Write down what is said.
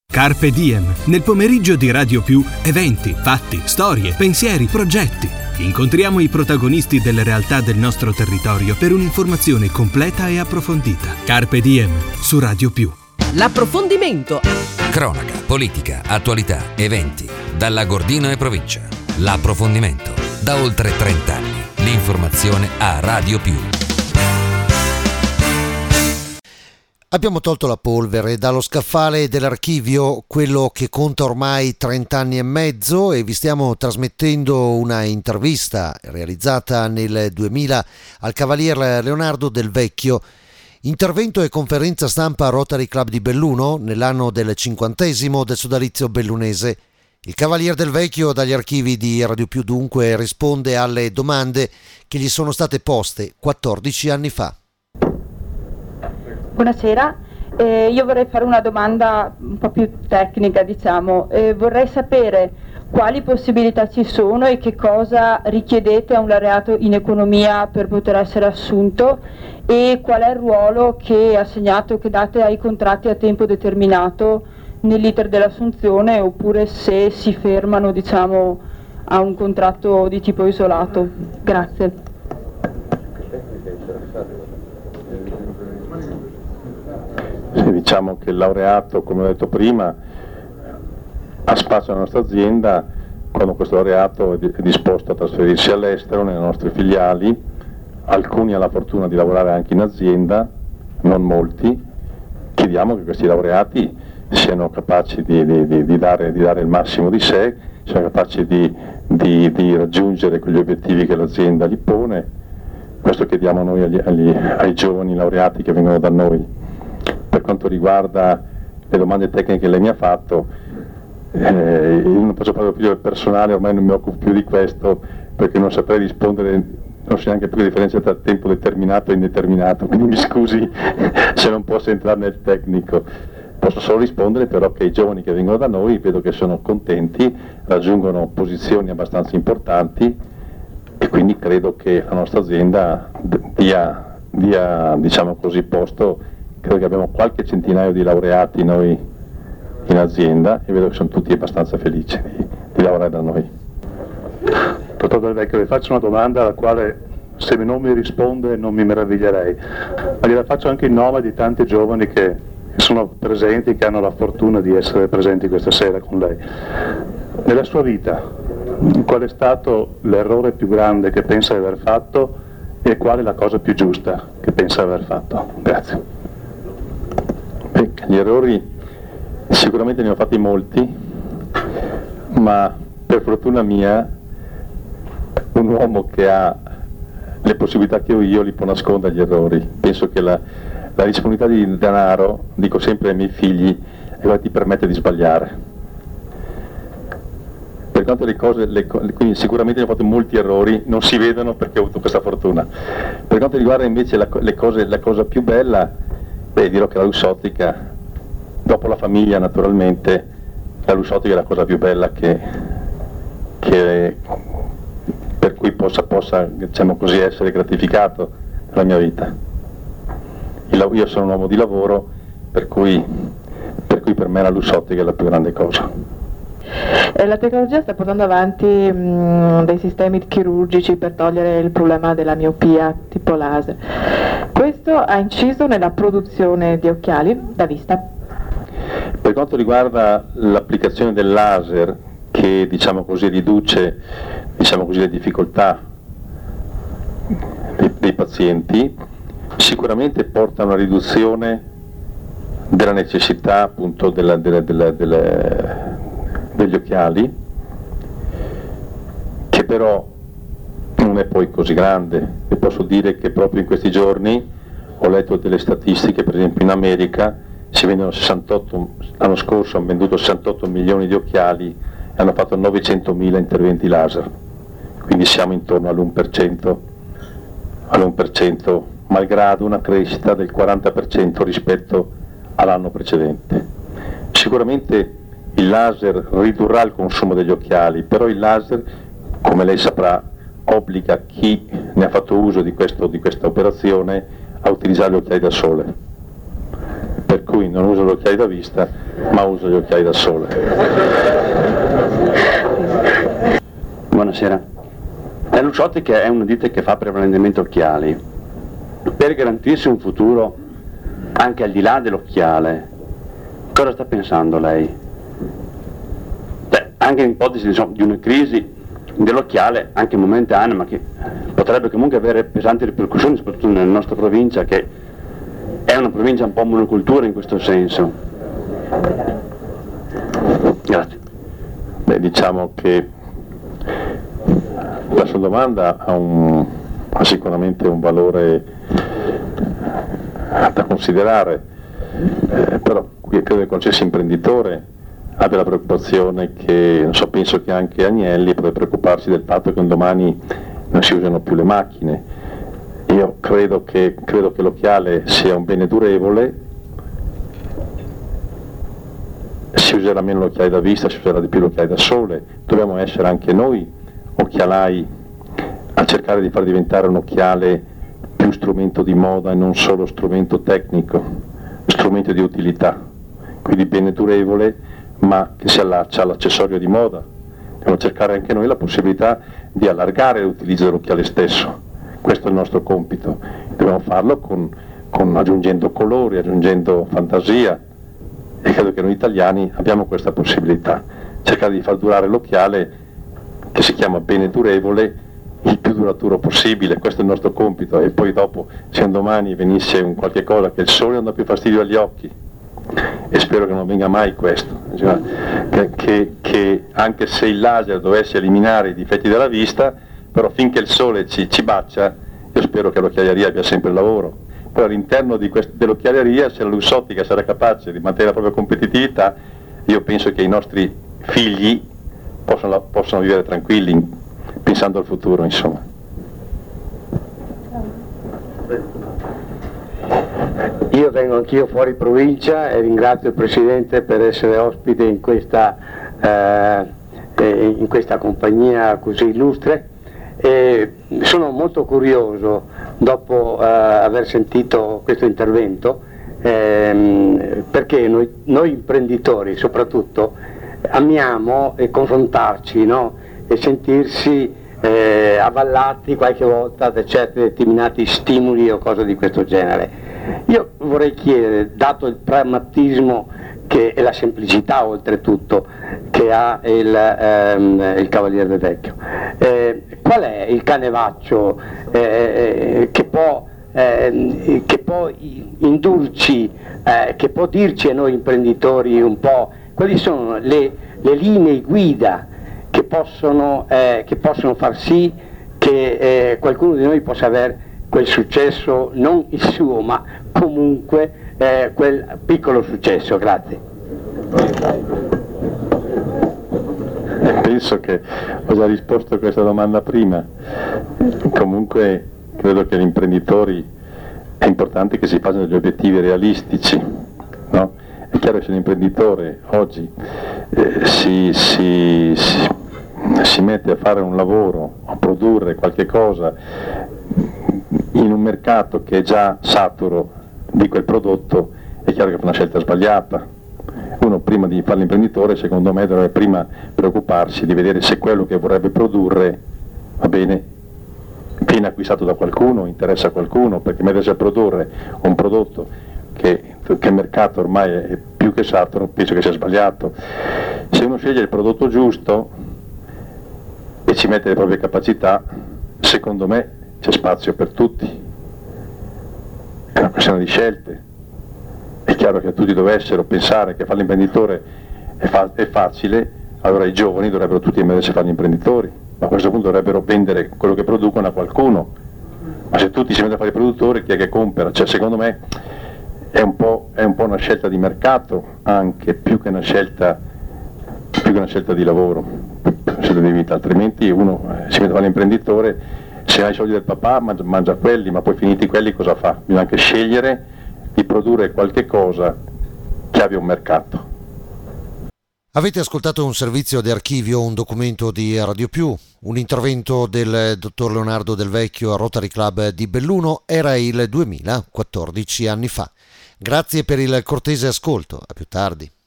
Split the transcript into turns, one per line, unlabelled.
Carpe Diem, nel pomeriggio di Radio Più, eventi, fatti, storie, pensieri, progetti. Incontriamo i protagonisti delle realtà del nostro territorio per un'informazione completa e approfondita. Carpe Diem, su Radio Più.
L'approfondimento.
Cronaca, politica, attualità, eventi. Dalla Gordino e provincia. L'approfondimento. Da oltre 30 anni. L'informazione a Radio Più.
Abbiamo tolto la polvere dallo scaffale dell'archivio, quello che conta ormai 30 anni e mezzo, e vi stiamo trasmettendo una intervista realizzata nel 2000 al Cavalier Leonardo Del Vecchio. Intervento e conferenza stampa a Rotary Club di Belluno nell'anno del 50° del sodalizio bellunese. Il Cavalier Del Vecchio, dagli archivi di Radio Più dunque, risponde alle domande che gli sono state poste 14 anni fa.
Buonasera, io vorrei fare una domanda un po' più tecnica, diciamo. Vorrei sapere quali possibilità ci sono e che cosa richiedete a un laureato in economia per poter essere assunto, e qual è il ruolo che assegnato, che date ai contratti a tempo determinato nell'iter dell'assunzione, oppure se si fermano, diciamo, a un contratto di tipo isolato. Grazie.
Sì, diciamo che il laureato, come ho detto prima, ha spazio nella nostra azienda quando questo laureato è disposto a trasferirsi all'estero, nelle nostre filiali. Alcuni hanno la fortuna di lavorare anche in azienda, non molti. Chiediamo che questi laureati siano capaci di dare il massimo di sé, siano capaci di raggiungere quegli obiettivi che l'azienda gli pone. Questo chiediamo noi ai giovani laureati che vengono da noi. Per quanto riguarda le domande tecniche che lei mi ha fatto, io non faccio proprio più del personale, ormai non mi occupo più di questo, perché non saprei rispondere, non so neanche più la differenza tra tempo determinato e indeterminato, quindi mi scusi se non posso entrare nel tecnico. Posso solo rispondere però che i giovani che vengono da noi vedo che sono contenti, raggiungono posizioni abbastanza importanti, e quindi credo che la nostra azienda dia diciamo così, posto. Credo che abbiamo qualche centinaio di laureati noi in azienda, e vedo che sono tutti abbastanza felici di lavorare da noi.
Dottor Del Vecchio, le faccio una domanda alla quale, se non mi risponde, non mi meraviglierei, ma gliela faccio anche in nome di tanti giovani che sono presenti, che hanno la fortuna di essere presenti questa sera con lei. Nella sua vita, qual è stato l'errore più grande che pensa di aver fatto, e qual è la cosa più giusta che pensa di aver fatto? Grazie.
Gli errori sicuramente ne ho fatti molti, ma per fortuna mia un uomo che ha le possibilità che ho io li può nascondere gli errori. Penso che la disponibilità di denaro, dico sempre ai miei figli, è quella che ti permette di sbagliare. Per quanto quindi sicuramente ne ho fatto molti errori, non si vedono perché ho avuto questa fortuna. Per quanto riguarda invece la cosa più bella, dirò che la Luxottica, dopo la famiglia naturalmente, la Luxottica è la cosa più bella per cui possa diciamo così, essere gratificato nella mia vita. Io sono un uomo di lavoro, per cui per me la Luxottica è la più grande cosa.
La tecnologia sta portando avanti dei sistemi chirurgici per togliere il problema della miopia tipo laser. Questo ha inciso nella produzione di occhiali da vista?
Per quanto riguarda l'applicazione del laser, che diciamo così riduce le difficoltà dei pazienti, sicuramente porta a una riduzione della necessità appunto degli occhiali, che però non è poi così grande. E posso dire che proprio in questi giorni ho letto delle statistiche, per esempio in America l'anno scorso hanno venduto 68 milioni di occhiali e hanno fatto 900.000 interventi laser, quindi siamo intorno all'1%, malgrado una crescita del 40% rispetto all'anno precedente. Sicuramente il laser ridurrà il consumo degli occhiali, però il laser, come lei saprà, obbliga chi ne ha fatto uso di questa operazione a utilizzare gli occhiali da sole. Per cui cui non uso gli occhiali da vista ma uso gli occhiali da sole.
Buonasera. La Luxottica è una ditta che fa prevalentemente occhiali. Per garantirsi un futuro anche al di là dell'occhiale, cosa sta pensando lei? Anche in ipotesi di una crisi dell'occhiale, anche momentanea, ma che potrebbe comunque avere pesanti ripercussioni, soprattutto nella nostra provincia, che è una provincia un po' monocultura in questo senso. Grazie.
Diciamo che la sua domanda ha sicuramente un valore da considerare, però credo che qualsiasi imprenditore abbia la preoccupazione che, non so, penso che anche Agnelli potrebbe preoccuparsi del fatto che un domani non si usano più le macchine. Io credo che l'occhiale sia un bene durevole, si userà meno l'occhiale da vista, si userà di più l'occhiale da sole. Dobbiamo essere anche noi occhialai a cercare di far diventare un occhiale più strumento di moda e non solo strumento tecnico, strumento di utilità, quindi bene durevole ma che si allaccia all'accessorio di moda. Dobbiamo cercare anche noi la possibilità di allargare l'utilizzo dell'occhiale stesso. Questo è il nostro compito. Dobbiamo farlo con aggiungendo colori, aggiungendo fantasia, e credo che noi italiani abbiamo questa possibilità. Cercare di far durare l'occhiale, che si chiama bene durevole, il più duraturo possibile. Questo è il nostro compito. E poi dopo, se un domani venisse un qualche cosa che il sole non dà più fastidio agli occhi, e spero che non venga mai questo, cioè, che anche se il laser dovesse eliminare i difetti della vista, però finché il sole ci bacia, io spero che l'occhialeria abbia sempre lavoro. Però all'interno dell'occhialeria, se la Luxottica sarà capace di mantenere la propria competitività, io penso che i nostri figli possano vivere tranquilli, pensando al futuro, insomma.
Io vengo anch'io fuori provincia e ringrazio il Presidente per essere ospite in questa compagnia così illustre. E sono molto curioso, dopo aver sentito questo intervento, perché noi imprenditori soprattutto amiamo confrontarci, no? E sentirsi avvallati qualche volta da certi determinati stimoli o cose di questo genere. Io vorrei chiedere, dato il pragmatismo e la semplicità oltretutto che ha il Cavaliere Del Vecchio, qual è il canevaccio che può indurci, che può dirci a noi imprenditori un po' quali sono le linee guida che possono far sì che qualcuno di noi possa avere quel successo, non il suo, ma comunque quel piccolo successo. Grazie.
Penso che ho già risposto a questa domanda prima. Comunque credo che gli imprenditori è importante che si facciano degli obiettivi realistici, no? È chiaro che se l'imprenditore oggi si mette a fare un lavoro, a produrre qualche cosa in un mercato che è già saturo di quel prodotto, è chiaro che fa una scelta sbagliata. Uno, prima di fare l'imprenditore, secondo me dovrebbe prima preoccuparsi di vedere se quello che vorrebbe produrre, va bene, viene acquistato da qualcuno, interessa a qualcuno, perché mettersi a produrre un prodotto che il mercato ormai è più che saturo, penso che sia sbagliato. Se uno sceglie il prodotto giusto e ci mette le proprie capacità, secondo me c'è spazio per tutti. È una questione di scelte. È chiaro che tutti dovessero pensare che fare l'imprenditore è facile, allora i giovani dovrebbero tutti mettersi a fare gli imprenditori, ma a questo punto dovrebbero vendere quello che producono a qualcuno. Ma se tutti si mettono a fare i produttori, chi è che compra? Cioè, secondo me è un po' una scelta di mercato, anche più che una scelta di lavoro, una scelta di vita. Altrimenti uno si mette a fare l'imprenditore, se ha i soldi del papà mangia quelli, ma poi finiti quelli cosa fa? Bisogna anche scegliere di produrre qualche cosa che abbia un mercato.
Avete ascoltato un servizio di archivio, un documento di Radio Più, un intervento del dottor Leonardo Del Vecchio a Rotary Club di Belluno, era il 2014 anni fa. Grazie per il cortese ascolto, a più tardi.